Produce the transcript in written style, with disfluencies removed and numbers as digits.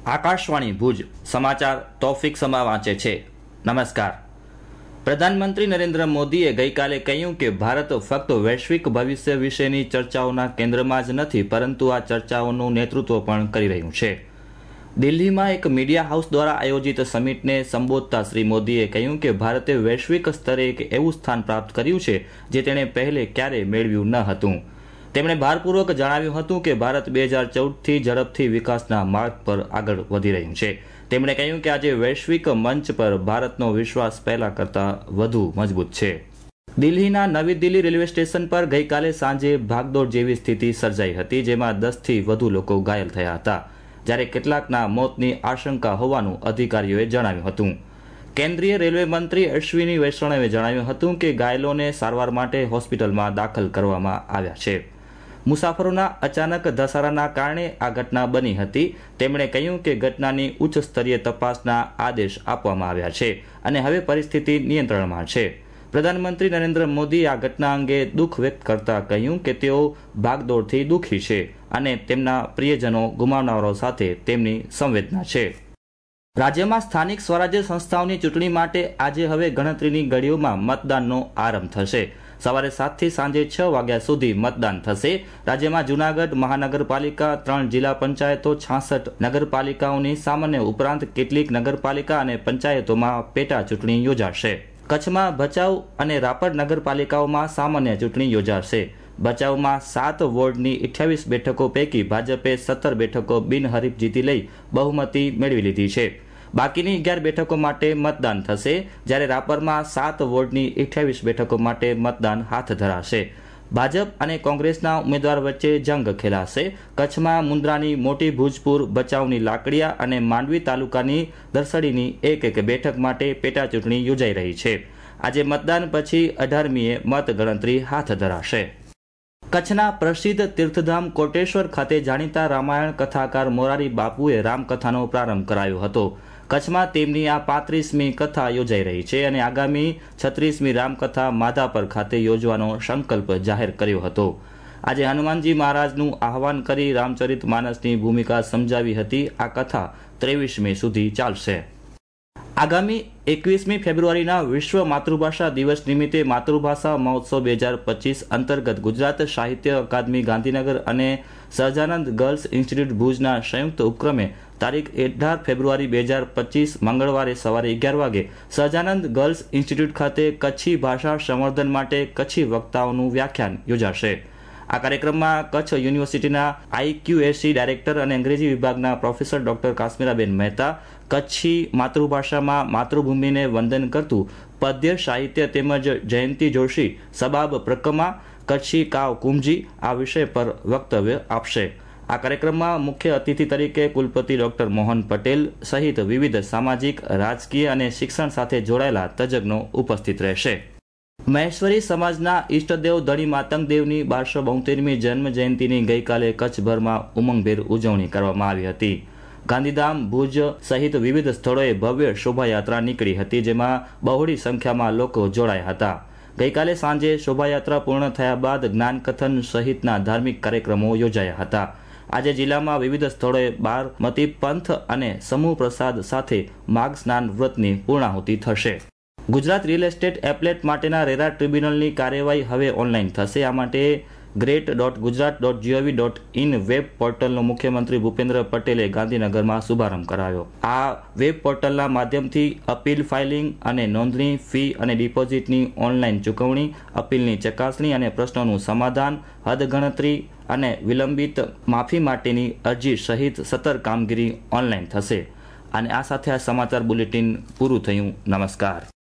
આકાશવાણી ભુજ સમાચાર તૌફિક સમા વાંચે છે। નમસ્કાર। પ્રધાનમંત્રી નરેન્દ્ર મોદીએ ગઈકાલે કહ્યું કે ભારત ફક્ત વૈશ્વિક ભવિષ્ય વિશેની ચર્ચાઓના કેન્દ્રમાં જ નથી, પરંતુ આ ચર્ચાઓનું નેતૃત્વ પણ કરી રહ્યું છે। દિલ્હીમાં એક મીડિયા હાઉસ દ્વારા આયોજિત સમિટને સંબોધતા શ્રી મોદીએ કહ્યું કે ભારતે વૈશ્વિક સ્તરે એક એવું સ્થાન પ્રાપ્ત કર્યું છે જે તેણે પહેલે ક્યારેય મેળવ્યું ન હતું। તેમણે ભારપૂર્વક જણાવ્યું હતું કે ભારત 2014થી ઝડપથી વિકાસના માર્ગ પર આગળ વધી રહ્યું છે। તેમણે કહ્યું કે આજે વૈશ્વિક મંચ પર ભારતનો વિશ્વાસ પહેલા કરતાં વધુ મજબૂત છે। દિલ્હીના નવી દિલ્હી રેલવે સ્ટેશન પર ગઈકાલે સાંજે ભાગદોડ જેવી સ્થિતિ સર્જાઈ હતી, જેમાં 10થી વધુ લોકો ઘાયલ થયા હતા, જ્યારે કેટલાકના મોતની આશંકા હોવાનું અધિકારીઓએ જણાવ્યું હતું। કેન્દ્રીય રેલવે મંત્રી અશ્વિની વૈષ્ણવે જણાવ્યું હતું કે ઘાયલોને સારવાર માટે હોસ્પિટલમાં દાખલ કરવામાં આવ્યા છે। મુસાફરોના અચાનક ધસારાના કારણે આ ઘટના બની હતી। તેમણે કહ્યું કે ઘટનાની ઉચ્ચ સ્તરીય તપાસના આદેશ આપવામાં આવ્યા છે અને હવે પરિસ્થિતિ નિયંત્રણમાં છે। પ્રધાનમંત્રી નરેન્દ્ર મોદીએ આ ઘટના અંગે દુઃખ વ્યક્ત કરતા કહ્યું કે તેઓ ભાગદોડથી દુઃખી છે અને તેમના પ્રિયજનો ગુમાવનારાઓ સાથે તેમની સંવેદના છે। રાજ્યમાં સ્થાનિક સ્વરાજ્ય સંસ્થાઓની ચૂંટણી માટે આજે હવે ગણતરીની ઘડીઓમાં મતદાનનો આરંભ થશે। સવારે 7 થી સાંજે 6 વાગ્યા સુધી મતદાન થશે। રાજ્યમાં જૂનાગઢ મહાનગરપાલિકા, 3 જિલ્લા પંચાયતો, 66 નગરપાલિકાઓની સામાન્ય ઉપરાંત કેટલીક નગરપાલિકા અને પંચાયતોમાં પેટા ચૂંટણી યોજાશે। કચ્છમાં ભચાઉ અને રાપર નગરપાલિકાઓમાં સામાન્ય ચૂંટણી યોજાશે। ભચાઉમાં 7 વોર્ડની 28 બેઠકો પૈકી ભાજપે 17 બેઠકો બિનહરીફ જીતી લઈ બહુમતી મેળવી લીધી છે। બાકીની 11 બેઠકો માટે મતદાન થશે, જ્યારે રાપરમાં 7 વોર્ડની 28 બેઠકો માટે મતદાન હાથ ધરાશે। ભાજપ અને કોંગ્રેસના ઉમેદવાર વચ્ચે જંગ ખેલાશે। કચ્છમાં મુન્દ્રાની મોટી ભૂજપુર, ભચાઉની લાકડિયા અને માંડવી તાલુકાની દરસડીની એક બેઠક માટે પેટા ચૂંટણી યોજાઈ રહી છે। આજે મતદાન પછી 18મીએ મત ગણતરી હાથ ધરાશે। કચ્છના પ્રસિદ્ધ તીર્થધામ કોટેશ્વર ખાતે જાણીતા રામાયણ કથાકાર મોરારી બાપુએ રામકથાનો પ્રારંભ કરાયો હતો। કચ્છમાં તેમની આ 35મી કથા યોજાઈ રહી છે અને આગામી 36મી રામકથા માધાપર ખાતે યોજવાનો સંકલ્પ જાહેર કર્યો હતો। આજે હનુમાનજી મહારાજનું આહવાન કરી રામચરિત માનસની ભૂમિકા સમજાવી હતી। આ કથા 23મી સુધી ચાલશે। આગામી 21મી ફેબ્રુઆરીના વિશ્વ માતૃભાષા દિવસ નિમિત્તે માતૃભાષા મહોત્સવ 2025 અંતર્ગત ગુજરાત સાહિત્ય અકાદમી ગાંધીનગર અને સહજાનંદ ગર્લ્સ ઇન્સ્ટિટ્યૂટ ભુજના સંયુક્ત ઉપક્રમે તારીખ 18 ફેબ્રુઆરી 2025 મંગળવારે સવારે 11 વાગે સહજાનંદ ગર્લ્સ ઇન્સ્ટિટ્યૂટ ખાતે કચ્છી ભાષા સંવર્ધન માટે કચ્છી વક્તાઓનું વ્યાખ્યાન યોજાશે। આ કાર્યક્રમમાં કચ્છ યુનિવર્સિટીના IQAC ડાયરેક્ટર અને અંગ્રેજી વિભાગના પ્રોફેસર ડોક્ટર કાશ્મીરાબેન મહેતા, કચ્છી માતૃભાષામાં માતૃભૂમિને વંદન કરતું પદ્ય સાહિત્ય તેમજ જયંતિ જોશી સબાબ પ્રકમા કચ્છી કાવ કુમજી આ વિષય પર વક્તવ્ય આપશે। આ કાર્યક્રમમાં મુખ્ય અતિથિ તરીકે કુલપતિ ડોક્ટર મોહન પટેલ સહિત વિવિધ સામાજિક, રાજકીય અને શિક્ષણ સાથે જોડાયેલા તજજ્ઞો ઉપસ્થિત રહેશે। મહેશ્વરી સમાજના ઈષ્ટદેવ ધણી માતંગ દેવની 1272મી જન્મ જયંતિની ગઈકાલે કચ્છભરમાં ઉમંગભેર ઉજવણી કરવામાં આવી હતી। ગાંધીધામ, ભુજ સહિત વિવિધ સ્થળોએ ભવ્ય શોભાયાત્રા નીકળી હતી, જેમાં બહોળી સંખ્યામાં લોકો જોડાયા હતા। ગઈકાલે સાંજે શોભાયાત્રા પૂર્ણ થયા બાદ જ્ઞાનકથન સહિતના ધાર્મિક કાર્યક્રમો યોજાયા હતા। આજે જિલ્લામાં વિવિધ સ્થળોએ બારમતી પંથ અને સમૂહ પ્રસાદ સાથે માઘ સ્નાન વ્રતની પૂર્ણાહુતિ થશે। ગુજરાત રિયલ એસ્ટેટ એપ્લેટ માટેના રેરા ટ્રિબ્યુનલની કાર્યવાહી હવે ઓનલાઈન થશે। આ માટે great.gujarat.gov.in વેબ પોર્ટલનો મુખ્યમંત્રી ભૂપેન્દ્ર પટેલે ગાંધીનગરમાં શુભારંભ કરાયો। આ વેબ પોર્ટલના માધ્યમથી અપીલ ફાઇલિંગ અને નોંધણી, ફી અને ડિપોઝિટની ઓનલાઈન ચૂકવણી, અપીલની ચકાસણી અને પ્રશ્નોનું સમાધાન, હદ ગણતરી અને વિલંબિત માફી માટેની અરજી સહિત 17 કામગીરી ઓનલાઈન થશે। અને આ સાથે આ સમાચાર બુલેટિન પૂરું થયું। નમસ્કાર।